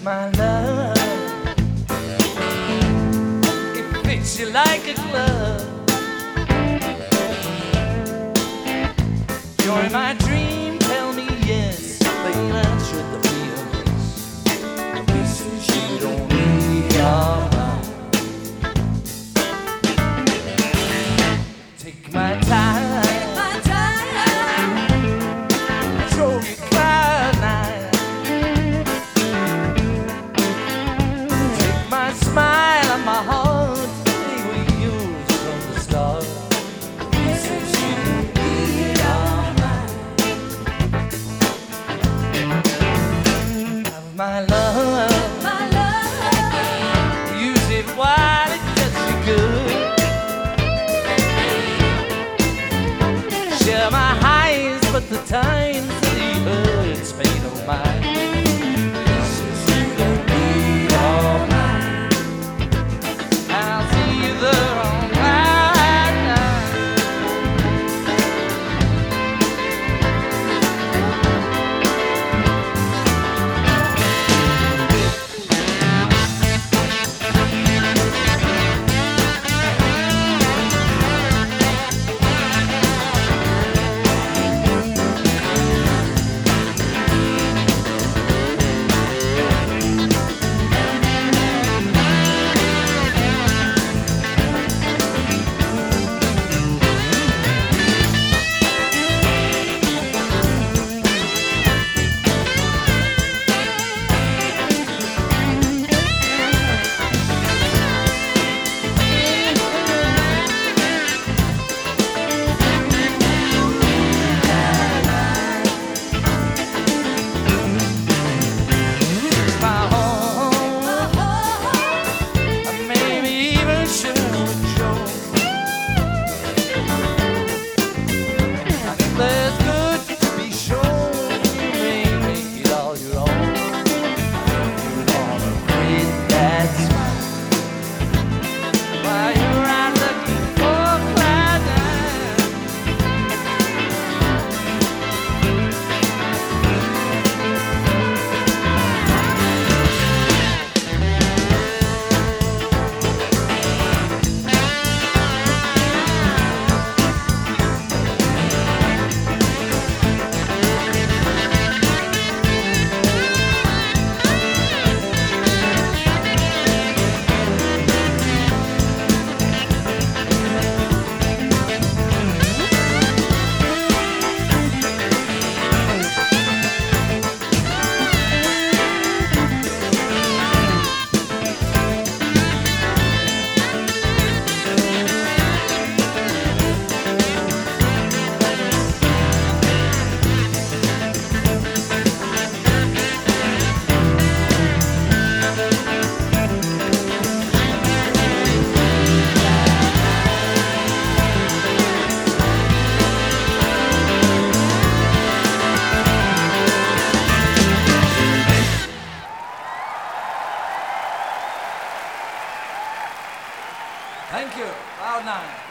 my love. It fits you like a glove. You're in my dream, tell me yes, plain answer the feelings. This is you don't need your mind. Take my time. My love, use it while it gets you good. Share my highs, but the times that he hurts pay no mind. This is you don't need all mine. I'll see you there on my night. Thank you. Cloud9.